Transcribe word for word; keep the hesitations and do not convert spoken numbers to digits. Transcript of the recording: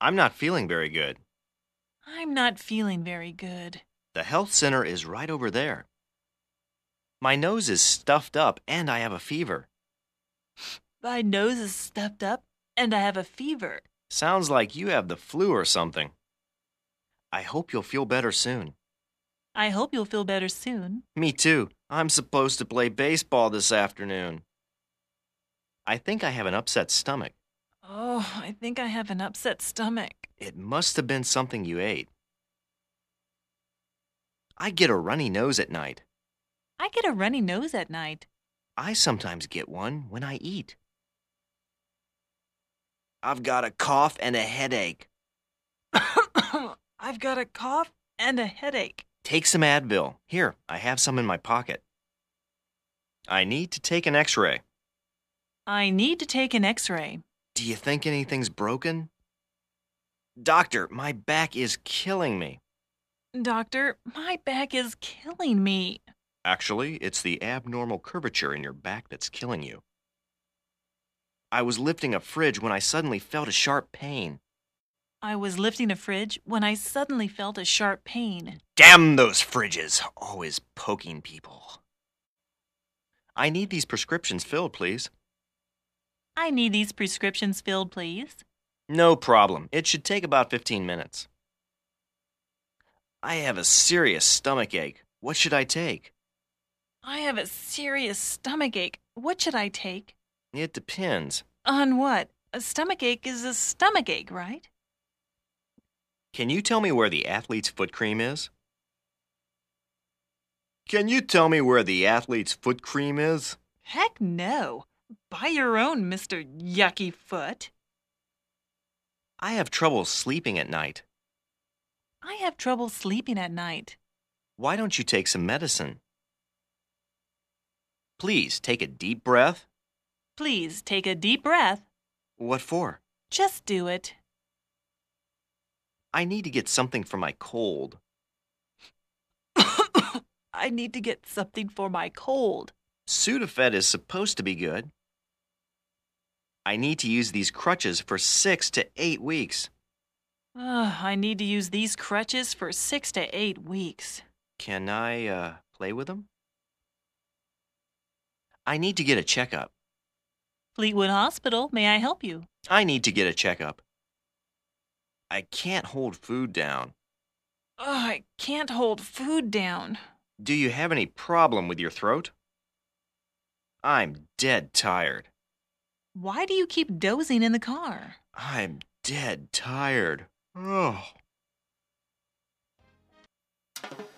I'm not feeling very good. I'm not feeling very good. The health center is right over there. My nose is stuffed up and I have a fever. My nose is stuffed up and I have a fever. Sounds like you have the flu or something. I hope you'll feel better soon. I hope you'll feel better soon. Me too. I'm supposed to play baseball this afternoon. I think I have an upset stomach. Oh, I think I have an upset stomach. It must have been something you ate. I get a runny nose at night. I get a runny nose at night. I sometimes get one when I eat. I've got a cough and a headache. I've got a cough and a headache. Take some Advil. Here, I have some in my pocket. I need to take an x-ray. I need to take an x-ray. Do you think anything's broken? Doctor, my back is killing me. Doctor, my back is killing me. Actually, it's the abnormal curvature in your back that's killing you. I was lifting a fridge when I suddenly felt a sharp pain. I was lifting a fridge when I suddenly felt a sharp pain. Damn those fridges, always poking people. I need these prescriptions filled, please. I need these prescriptions filled, please. No problem. It should take about fifteen minutes. I have a serious stomach ache. What should I take? I have a serious stomach ache. What should I take? It depends. On what? A stomach ache is a stomach ache, right? Can you tell me where the athlete's foot cream is? Can you tell me where the athlete's foot cream is? Heck no. Buy your own, Mister Yucky Foot. I have trouble sleeping at night. I have trouble sleeping at night. Why don't you take some medicine? Please take a deep breath. Please take a deep breath. What for? Just do it. I need to get something for my cold. I need to get something for my cold. Sudafed is supposed to be good. I need to use these crutches for six to eight weeks. Uh, I need to use these crutches for six to eight weeks. Can I, uh, play with them? I need to get a checkup. Fleetwood Hospital, may I help you? I need to get a checkup. I can't hold food down. Oh, I can't hold food down. Do you have any problem with your throat? I'm dead tired. Why do you keep dozing in the car? I'm dead tired. Oh.